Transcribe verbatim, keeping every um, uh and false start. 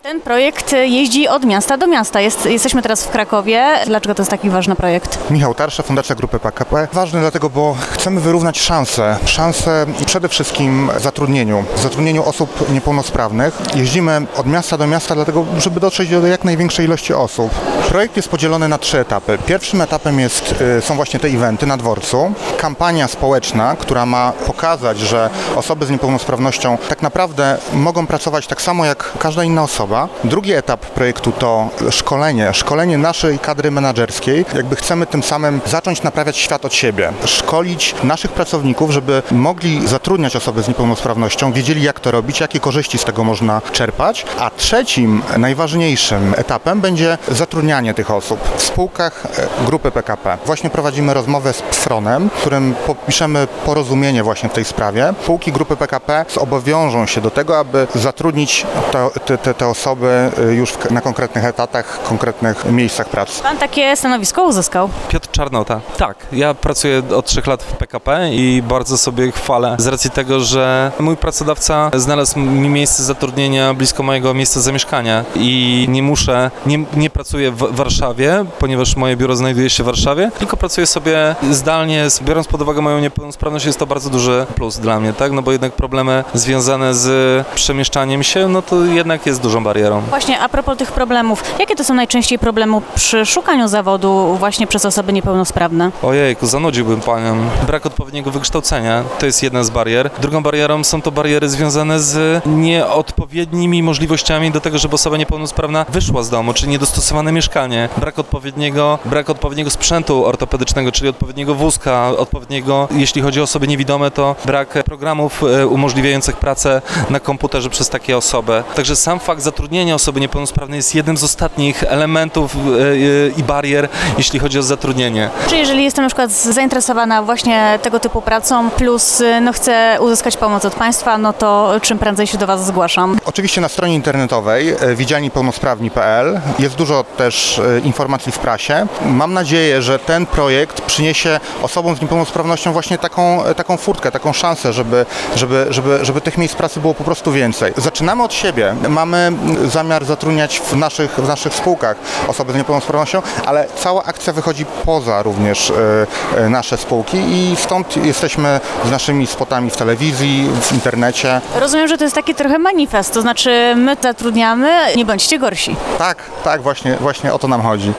Ten projekt jeździ od miasta do miasta. Jest, jesteśmy teraz w Krakowie. Dlaczego to jest taki ważny projekt? Michał Tarsza, Fundacja Grupy P K P. Ważny dlatego, bo chcemy wyrównać szanse. Szanse przede wszystkim w zatrudnieniu. W zatrudnieniu osób niepełnosprawnych. Jeździmy od miasta do miasta dlatego, żeby dotrzeć do jak największej ilości osób. Projekt jest podzielony na trzy etapy. Pierwszym etapem jest, są właśnie te eventy na dworcu. Kampania społeczna, która ma pokazać, że osoby z niepełnosprawnością tak naprawdę mogą pracować tak samo jak każda inna osoba. Drugi etap projektu to szkolenie, szkolenie naszej kadry menedżerskiej. Jakby chcemy tym samym zacząć naprawiać świat od siebie, szkolić naszych pracowników, żeby mogli zatrudniać osoby z niepełnosprawnością, wiedzieli jak to robić, jakie korzyści z tego można czerpać. A trzecim, najważniejszym etapem będzie zatrudnianie tych osób w spółkach Grupy P K P. Właśnie prowadzimy rozmowę z PSRON-em, w którym podpiszemy porozumienie właśnie w tej sprawie. Spółki Grupy P K P zobowiążą się do tego, aby zatrudnić te, te, te, te osoby już w, na konkretnych etatach, konkretnych miejscach pracy. Pan takie stanowisko uzyskał? Piotr Czarnota. Tak, ja pracuję od trzech lat w P K P i bardzo sobie chwalę z racji tego, że mój pracodawca znalazł mi miejsce zatrudnienia blisko mojego miejsca zamieszkania i nie muszę, nie, nie pracuję w Warszawie, ponieważ moje biuro znajduje się w Warszawie, tylko pracuję sobie zdalnie, biorąc pod uwagę moją niepełnosprawność, jest to bardzo duży plus dla mnie, tak, no bo jednak problemy związane z przemieszczaniem się, no to jednak jest dużą barierą. Właśnie, a propos tych problemów, jakie to są najczęściej problemy przy szukaniu zawodu właśnie przez osoby niepełnosprawne? Ojejku, zanudziłbym panią. Brak odpowiedniego wykształcenia to jest jedna z barier. Drugą barierą są to bariery związane z nieodpowiednimi możliwościami do tego, żeby osoba niepełnosprawna wyszła z domu, czyli niedostosowane mieszkanie, brak odpowiedniego, brak odpowiedniego sprzętu ortopedycznego, czyli odpowiedniego wózka, odpowiedniego, jeśli chodzi o osoby niewidome, to brak programów umożliwiających pracę na komputerze przez takie osoby. Także sam fakt zatrudnienia osoby niepełnosprawnej jest jednym z ostatnich elementów i barier, jeśli chodzi o zatrudnienie. Czy jeżeli jestem na przykład zainteresowana właśnie tego typu pracą, plus no, chcę uzyskać pomoc od państwa, no to czym prędzej się do Was zgłaszam? Oczywiście na stronie internetowej widzialni pełnosprawni kropka p l jest dużo też informacji w prasie. Mam nadzieję, że ten projekt przyniesie osobom z niepełnosprawnością właśnie taką, taką furtkę, taką szansę, żeby, żeby, żeby, żeby tych miejsc pracy było po prostu więcej. Zaczynamy od siebie. Mamy zamiar zatrudniać w naszych, w naszych spółkach osoby z niepełnosprawnością, ale cała akcja wychodzi poza również y, nasze spółki i stąd jesteśmy z naszymi spotami w telewizji, w internecie. Rozumiem, że to jest taki trochę manifest, to znaczy my zatrudniamy, nie bądźcie gorsi. Tak, tak, właśnie, właśnie o to nam chodzi.